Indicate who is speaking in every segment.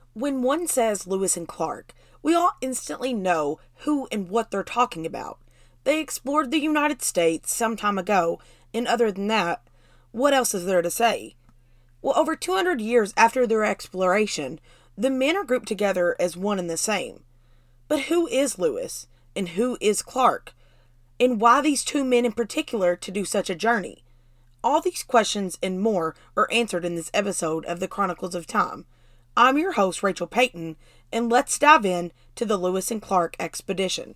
Speaker 1: When one says Lewis and Clark, we all instantly know who and what they're talking about. They explored the United States some time ago, and other than that, what else is there to say? Well, over 200 years after their exploration, the men are grouped together as one and the same. But who is Lewis? And who is Clark? And why these two men in particular to do such a journey? All these questions and more are answered in this episode of the Chronicles of Time. I'm your host, Rachel Payton, and let's dive in to the Lewis and Clark expedition.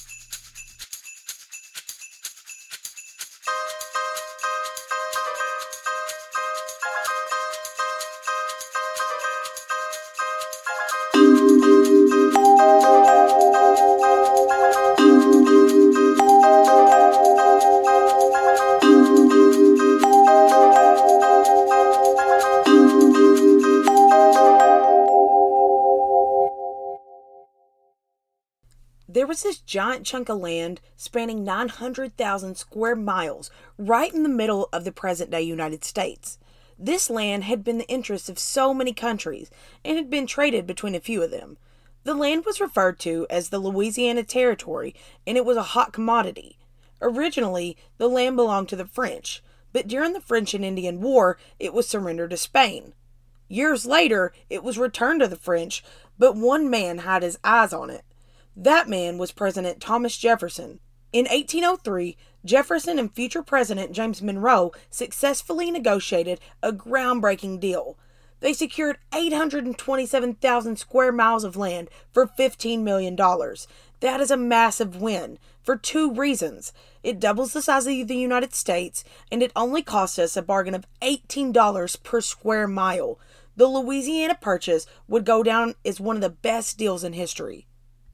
Speaker 1: There was this giant chunk of land spanning 900,000 square miles right in the middle of the present-day United States. This land had been the interest of so many countries and had been traded between a few of them. The land was referred to as the Louisiana Territory, and it was a hot commodity. Originally, the land belonged to the French, but during the French and Indian War, it was surrendered to Spain. Years later, it was returned to the French, but one man had his eyes on it. That man was President Thomas Jefferson. In 1803, Jefferson and future President James Monroe successfully negotiated a groundbreaking deal. They secured 827,000 square miles of land for $15 million. That is a massive win for two reasons. It doubles the size of the United States, and it only cost us a bargain of $18 per square mile. The Louisiana Purchase would go down as one of the best deals in history.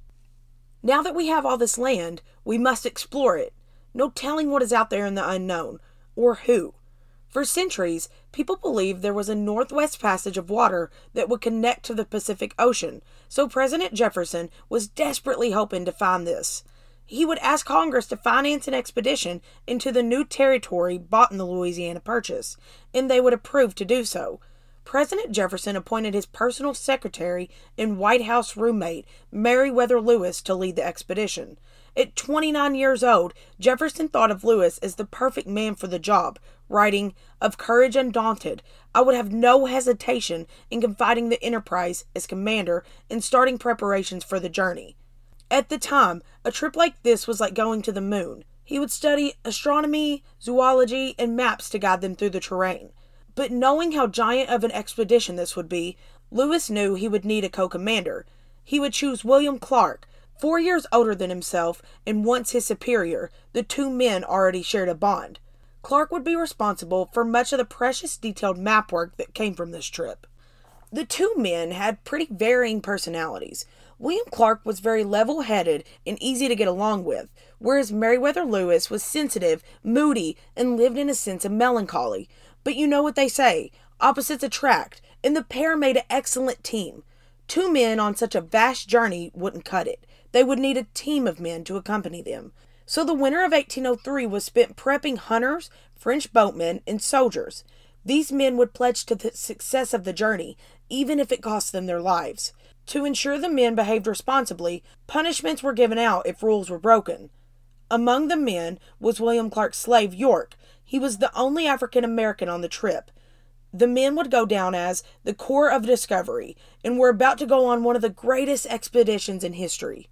Speaker 1: Now that we have all this land, we must explore it. No telling what is out there in the unknown, or who. For centuries, people believed there was a northwest passage of water that would connect to the Pacific Ocean, so President Jefferson was desperately hoping to find this. He would ask Congress to finance an expedition into the new territory bought in the Louisiana Purchase, and they would approve to do so. President Jefferson appointed his personal secretary and White House roommate, Meriwether Lewis, to lead the expedition. At 29 years old, Jefferson thought of Lewis as the perfect man for the job, writing, "Of courage undaunted, I would have no hesitation in confiding the enterprise as commander and starting preparations for the journey." At the time, a trip like this was like going to the moon. He would study astronomy, zoology, and maps to guide them through the terrain. But knowing how giant of an expedition this would be, Lewis knew he would need a co-commander. He would choose William Clark, 4 years older than himself and once his superior. The two men already shared a bond. Clark would be responsible for much of the precious detailed map work that came from this trip. The two men had pretty varying personalities. William Clark was very level-headed and easy to get along with, whereas Meriwether Lewis was sensitive, moody, and lived in a sense of melancholy. But you know what they say, opposites attract, and the pair made an excellent team. Two men on such a vast journey wouldn't cut it. They would need a team of men to accompany them. So the winter of 1803 was spent prepping hunters, French boatmen, and soldiers. These men would pledge to the success of the journey, even if it cost them their lives. To ensure the men behaved responsibly, punishments were given out if rules were broken. Among the men was William Clark's slave, York. He was the only African American on the trip. The men would go down as the Corps of Discovery and were about to go on one of the greatest expeditions in history.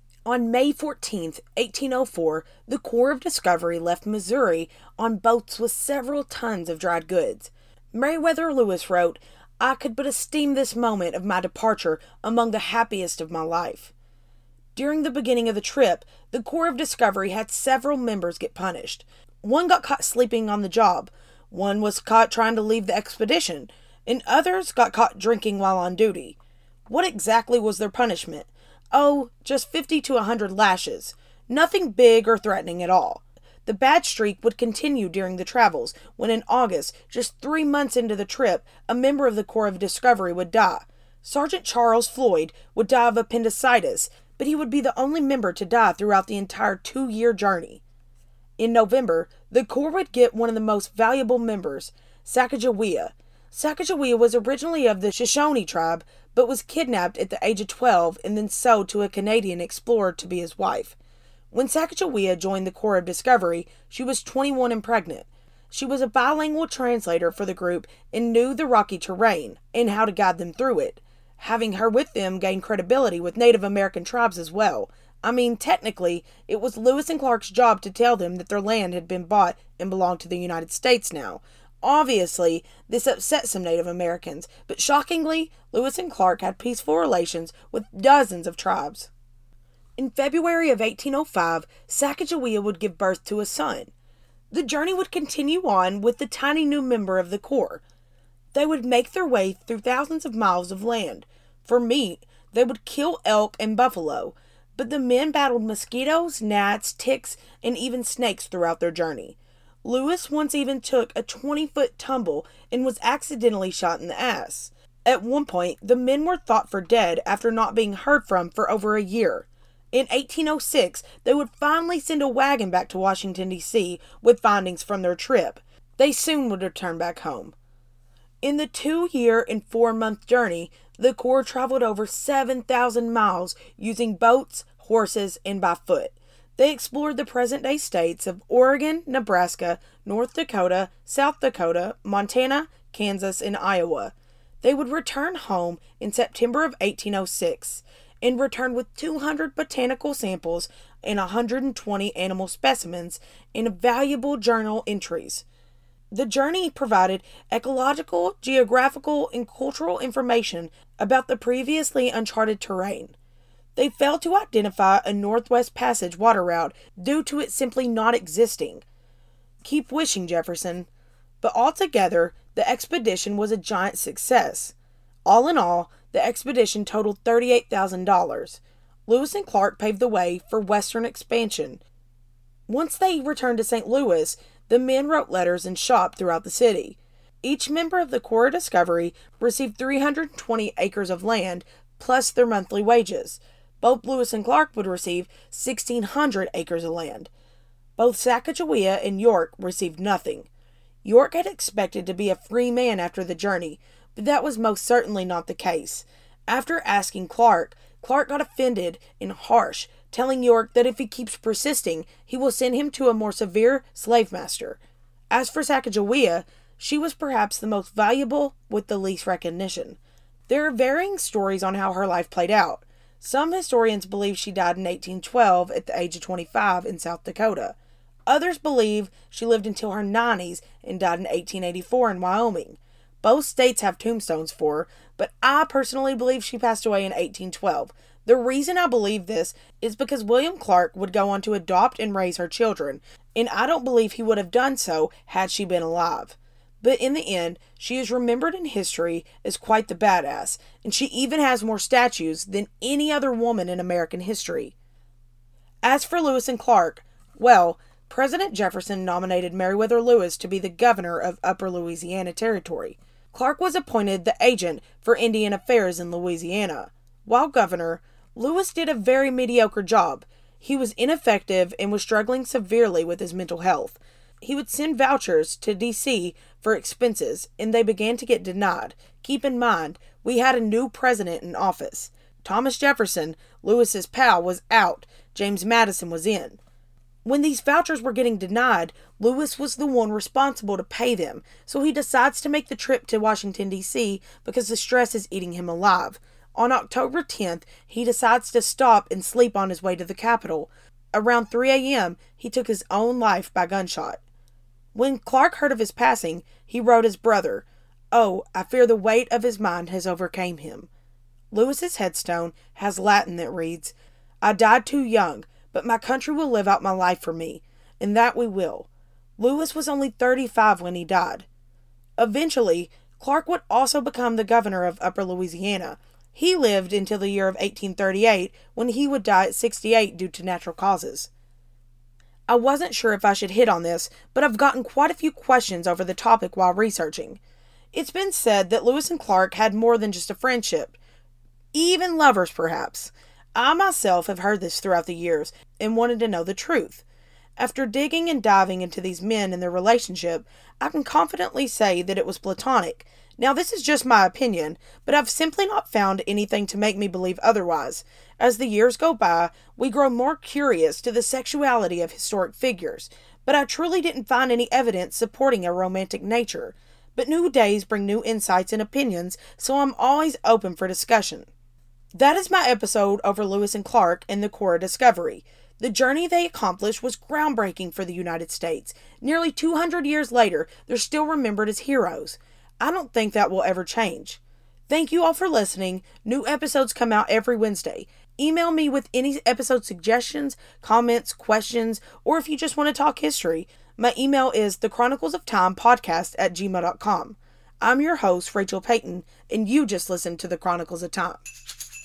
Speaker 1: On May 14th, 1804, the Corps of Discovery left Missouri on boats with several tons of dried goods. Meriwether Lewis wrote, "I could but esteem this moment of my departure among the happiest of my life." During the beginning of the trip, the Corps of Discovery had several members get punished. One got caught sleeping on the job, one was caught trying to leave the expedition, and others got caught drinking while on duty. What exactly was their punishment? Oh, just 50 to 100 lashes. Nothing big or threatening at all. The bad streak would continue during the travels, when in August, just 3 months into the trip, a member of the Corps of Discovery would die. Sergeant Charles Floyd would die of appendicitis, but he would be the only member to die throughout the entire 2-year journey. In November, the Corps would get one of the most valuable members, Sacagawea. Sacagawea was originally of the Shoshone tribe, but was kidnapped at the age of 12 and then sold to a Canadian explorer to be his wife. When Sacagawea joined the Corps of Discovery, she was 21 and pregnant. She was a bilingual translator for the group and knew the rocky terrain and how to guide them through it. Having her with them gained credibility with Native American tribes as well. I mean, technically, it was Lewis and Clark's job to tell them that their land had been bought and belonged to the United States now. Obviously, this upset some Native Americans, but shockingly, Lewis and Clark had peaceful relations with dozens of tribes. In February of 1805, Sacagawea would give birth to a son. The journey would continue on with the tiny new member of the Corps. They would make their way through thousands of miles of land. For meat, they would kill elk and buffalo, but the men battled mosquitoes, gnats, ticks, and even snakes throughout their journey. Lewis once even took a 20-foot tumble and was accidentally shot in the ass. At one point, the men were thought for dead after not being heard from for over a year. In 1806, they would finally send a wagon back to Washington, D.C. with findings from their trip. They soon would return back home. In the 2-year and 4-month journey, the Corps traveled over 7,000 miles using boats, horses, and by foot. They explored the present-day states of Oregon, Nebraska, North Dakota, South Dakota, Montana, Kansas, and Iowa. They would return home in September of 1806 and return with 200 botanical samples and 120 animal specimens and valuable journal entries. The journey provided ecological, geographical, and cultural information about the previously uncharted terrain. They failed to identify a Northwest Passage water route due to it simply not existing. Keep wishing, Jefferson. But altogether, the expedition was a giant success. All in all, the expedition totaled $38,000. Lewis and Clark paved the way for Western expansion. Once they returned to St. Louis, the men wrote letters and shopped throughout the city. Each member of the Corps of Discovery received 320 acres of land, plus their monthly wages. Both Lewis and Clark would receive 1,600 acres of land. Both Sacagawea and York received nothing. York had expected to be a free man after the journey, but that was most certainly not the case. After asking Clark, Clark got offended and harsh, telling York that if he keeps persisting, he will send him to a more severe slave master. As for Sacagawea, she was perhaps the most valuable with the least recognition. There are varying stories on how her life played out. Some historians believe she died in 1812 at the age of 25 in South Dakota. Others believe she lived until her 90s and died in 1884 in Wyoming. Both states have tombstones for her, but I personally believe she passed away in 1812. The reason I believe this is because William Clark would go on to adopt and raise her children, and I don't believe he would have done so had she been alive. But in the end, she is remembered in history as quite the badass, and she even has more statues than any other woman in American history. As for Lewis and Clark, well, President Jefferson nominated Meriwether Lewis to be the governor of Upper Louisiana Territory. Clark was appointed the agent for Indian affairs in Louisiana. While governor, Lewis did a very mediocre job. He was ineffective and was struggling severely with his mental health. He would send vouchers to D.C. for expenses, and they began to get denied. Keep in mind, we had a new president in office. Thomas Jefferson, Lewis's pal, was out. James Madison was in. When these vouchers were getting denied, Lewis was the one responsible to pay them, so he decides to make the trip to Washington, D.C. because the stress is eating him alive. On October 10th, he decides to stop and sleep on his way to the Capitol. Around 3 a.m., he took his own life by gunshot. When Clark heard of his passing, he wrote his brother, "Oh, I fear the weight of his mind has overcame him." Lewis's headstone has Latin that reads, "I died too young, but my country will live out my life for me, and that we will." Lewis was only 35 when he died. Eventually, Clark would also become the governor of Upper Louisiana. He lived until the year of 1838, when he would die at 68 due to natural causes. I wasn't sure if I should hit on this, but I've gotten quite a few questions over the topic while researching. It's been said that Lewis and Clark had more than just a friendship, even lovers perhaps. I myself have heard this throughout the years and wanted to know the truth. After digging and diving into these men and their relationship, I can confidently say that it was platonic. Now, this is just my opinion, but I've simply not found anything to make me believe otherwise. As the years go by, we grow more curious to the sexuality of historic figures, but I truly didn't find any evidence supporting a romantic nature. But new days bring new insights and opinions, so I'm always open for discussion. That is my episode over Lewis and Clark and the Cora discovery. The journey they accomplished was groundbreaking for the United States. Nearly 200 years later, they're still remembered as heroes. I don't think that will ever change. Thank you all for listening. New episodes come out every Wednesday. Email me with any episode suggestions, comments, questions, or if you just want to talk history. My email is thechroniclesoftimepodcast@gmail.com. I'm your host, Rachel Payton, and you just listened to The Chronicles of Time.